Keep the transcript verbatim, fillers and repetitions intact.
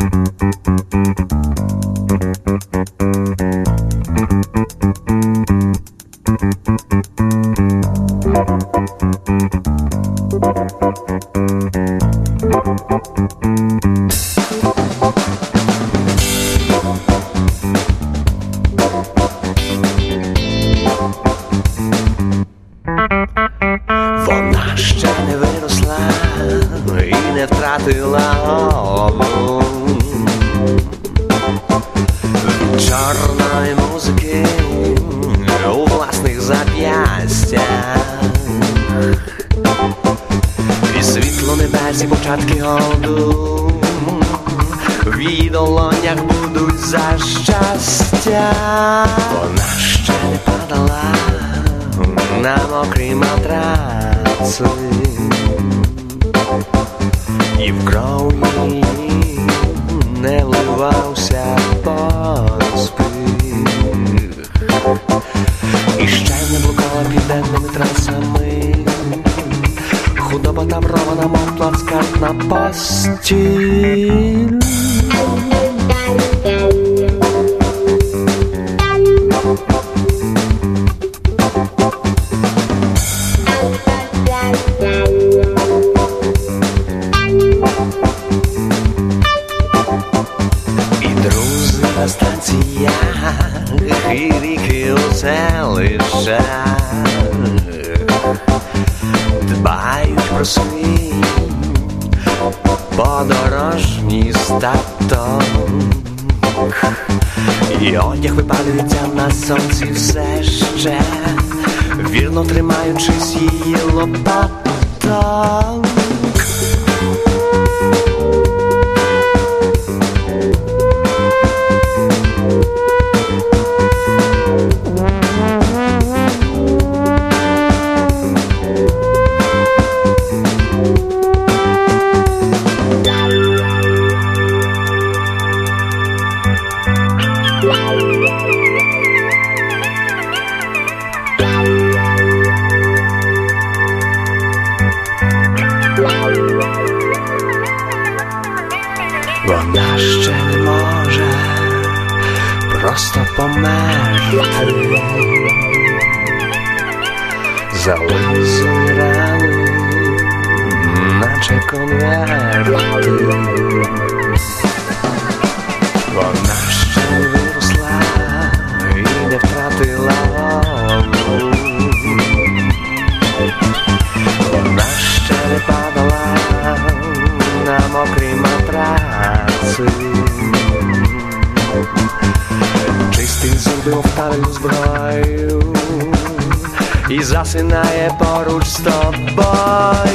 Вона ще не виросла і не втратила голову від чорної музики у власних зап'ястях. І світло небесі початки голоду в її долонях будуть за щастя. Вона ще не падала на мокрі матраци, і в кров її не вливався поспіх, і ще не блукала південними трасами. Худоба таврована, мов плацкартна постіль. І друзі на станціях, і ріки у селищах дбають про свій подорожній статок, і одяг випалюється на сонці все ще, вірно тримаючись її лопаток. Вона ще не може просто померти, зализує рани, наче конверти. Вона ще не виросла і не втратила голову. Вона ще не падала на мокрі матраці, чистить зуби у втарину зброю і засинає поруч з тобою.